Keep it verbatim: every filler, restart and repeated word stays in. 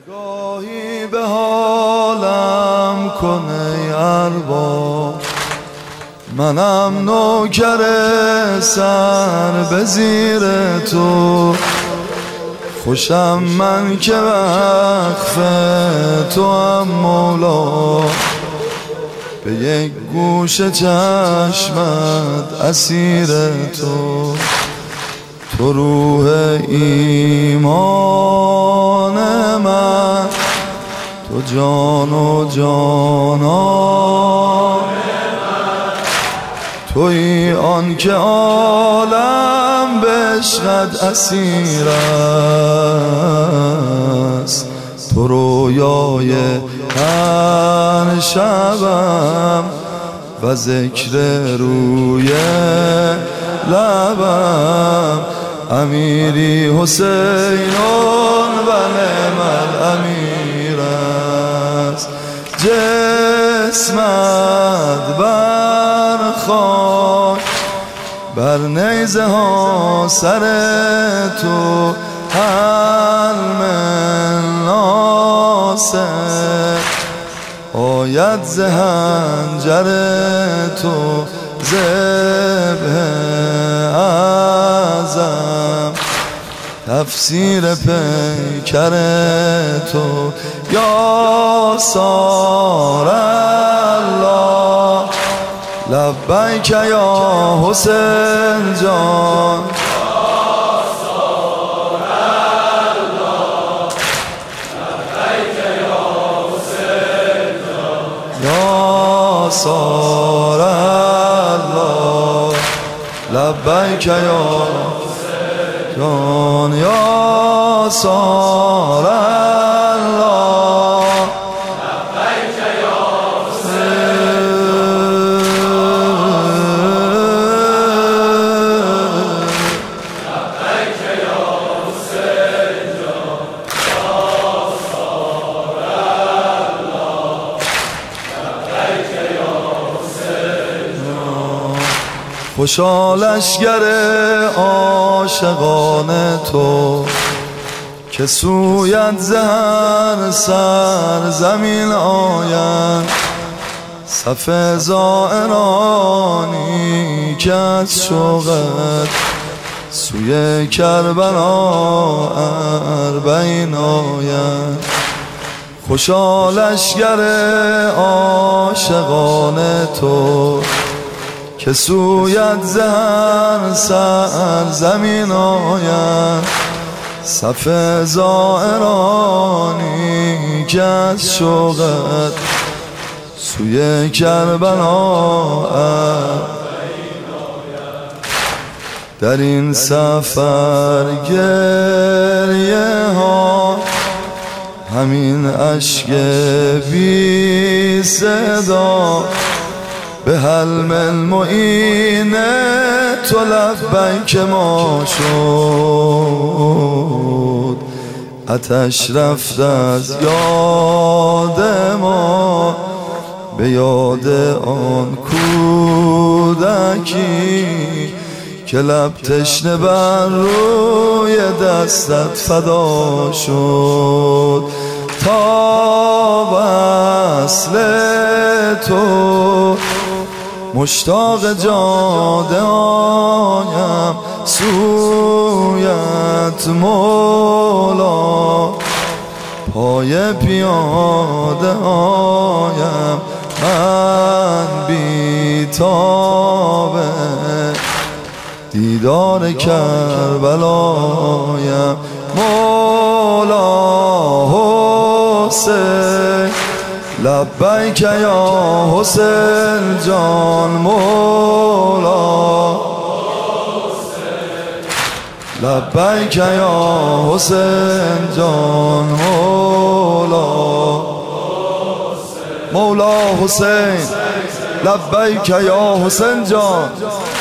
نگاهی به حالم کن ای ارباب، منم نوکر سر به زیر تو. خوشم من که وقف تو هم مولا، به یک گوش چشمت اسیر تو. تو روح ایمان من، تو جان و جانان من، تویی آن که عالم به عشقت اسیر است. تو رویای هر شبم و ذکر روی لبم. امیری حسینون و نعم الامیر است. جسمت بر خاک، بر نیزه ها سر تو، هر من ناصر آید ز حنجر تو. ذبح اعظم تفسیر پیکر تو. یا سار الله لبیک یا حسین جان. یا سار الله لبیک یا جان. یا سار الله لبیک یا حسین. لبیک یا حسین جان. یا سار الله لبیک یا حسین جان. خوشا لشگر عاشقان تو، که سویت زهر سر زمین آیند. صف زائرانی که از شوقت سوی کربلا اربعین آیند. خوشا لشگر عاشقان تو، که سویت زهر سر زمین آید. صف زائرانی که از شوقت سوی کربلا در این سفر گریه ها، همین اشک بی صدا، به حلم المعین تو لبیک ما شد. آتش رفت از یاد ما، به یاد آن کودکی که لب تشنه بر روی دستت فدا شد. تا وصل تو مشتاق جاده آیم سویت مولا. پای پیاده آیم من بی تاب دیدار کربلایم. مولا حسین لبیک یا حسین جان. مولا لبیک یا حسین جان. مولا مولا حسین لبیک یا حسین جان.